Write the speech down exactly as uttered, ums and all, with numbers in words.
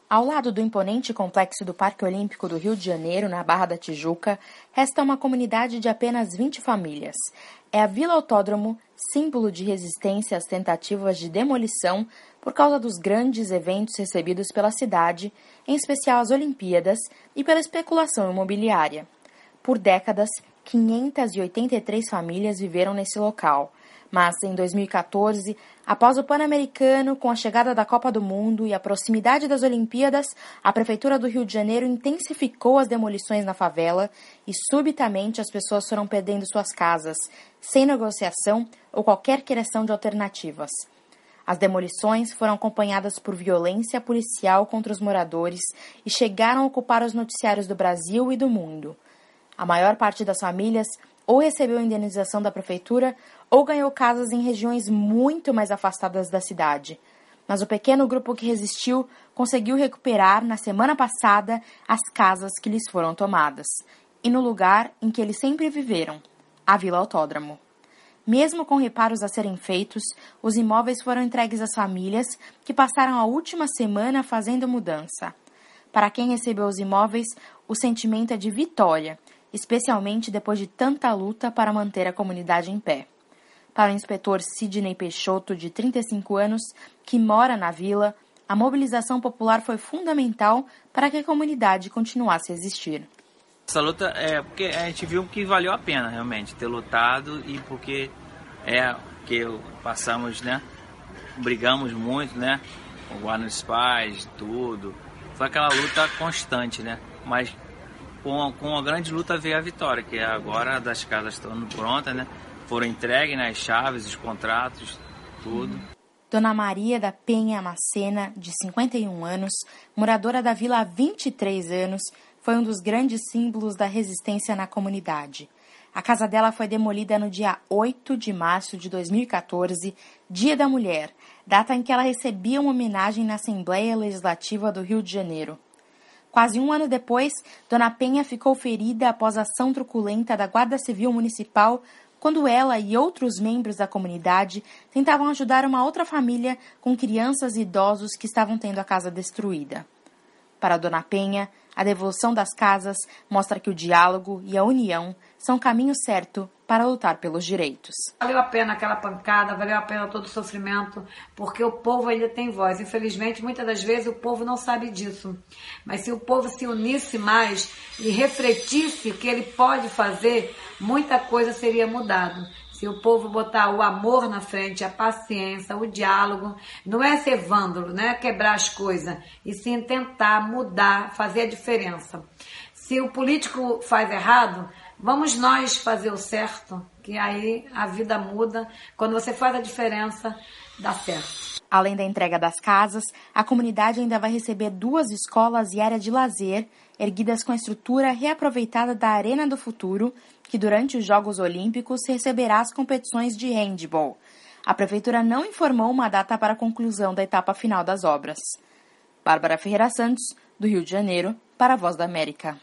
Ao lado do imponente complexo do Parque Olímpico do Rio de Janeiro, na Barra da Tijuca, resta uma comunidade de apenas vinte famílias. É a Vila Autódromo, símbolo de resistência às tentativas de demolição por causa dos grandes eventos recebidos pela cidade, em especial as Olimpíadas, e pela especulação imobiliária. Por décadas, quinhentas e oitenta e três famílias viveram nesse local. Mas, em dois mil e quatorze, após o Pan-Americano, com a chegada da Copa do Mundo e a proximidade das Olimpíadas, a Prefeitura do Rio de Janeiro intensificou as demolições na favela e, subitamente, as pessoas foram perdendo suas casas, sem negociação ou qualquer criação de alternativas. As demolições foram acompanhadas por violência policial contra os moradores e chegaram a ocupar os noticiários do Brasil e do mundo. A maior parte das famílias ou recebeu a indenização da prefeitura ou ganhou casas em regiões muito mais afastadas da cidade. Mas o pequeno grupo que resistiu conseguiu recuperar, na semana passada, as casas que lhes foram tomadas. E no lugar em que eles sempre viveram, a Vila Autódromo. Mesmo com reparos a serem feitos, os imóveis foram entregues às famílias que passaram a última semana fazendo mudança. Para quem recebeu os imóveis, o sentimento é de vitória, especialmente depois de tanta luta para manter a comunidade em pé. Para o inspetor Sidney Peixoto, de trinta e cinco anos, que mora na vila, a mobilização popular foi fundamental para que a comunidade continuasse a existir. Essa luta é porque a gente viu que valeu a pena realmente ter lutado e porque é que passamos, né, brigamos muito, né, com o guarda dos pais, tudo. Foi aquela luta constante, né, mas Com, com a grande luta veio a vitória, que agora das casas estão prontas, né? Foram entregues, né, as chaves, os contratos, tudo. Dona Maria da Penha Macena, de cinquenta e um anos, moradora da vila há vinte e três anos, foi um dos grandes símbolos da resistência na comunidade. A casa dela foi demolida no dia oito de março de dois mil e quatorze, Dia da Mulher, data em que ela recebia uma homenagem na Assembleia Legislativa do Rio de Janeiro. Quase um ano depois, Dona Penha ficou ferida após a ação truculenta da Guarda Civil Municipal, quando ela e outros membros da comunidade tentavam ajudar uma outra família com crianças e idosos que estavam tendo a casa destruída. Para Dona Penha, a devolução das casas mostra que o diálogo e a união são o caminho certo para lutar pelos direitos. Valeu a pena aquela pancada, valeu a pena todo o sofrimento, porque o povo ainda tem voz. Infelizmente, muitas das vezes o povo não sabe disso. Mas se o povo se unisse mais e refletisse o que ele pode fazer, muita coisa seria mudada. Se o povo botar o amor na frente, a paciência, o diálogo, não é ser vândalo, não é quebrar as coisas, e sim tentar mudar, fazer a diferença. Se o político faz errado, vamos nós fazer o certo, que aí a vida muda. Quando você faz a diferença, dá certo. Além da entrega das casas, a comunidade ainda vai receber duas escolas e área de lazer, erguidas com a estrutura reaproveitada da Arena do Futuro, que durante os Jogos Olímpicos receberá as competições de handball. A Prefeitura não informou uma data para a conclusão da etapa final das obras. Bárbara Ferreira Santos, do Rio de Janeiro, para a Voz da América.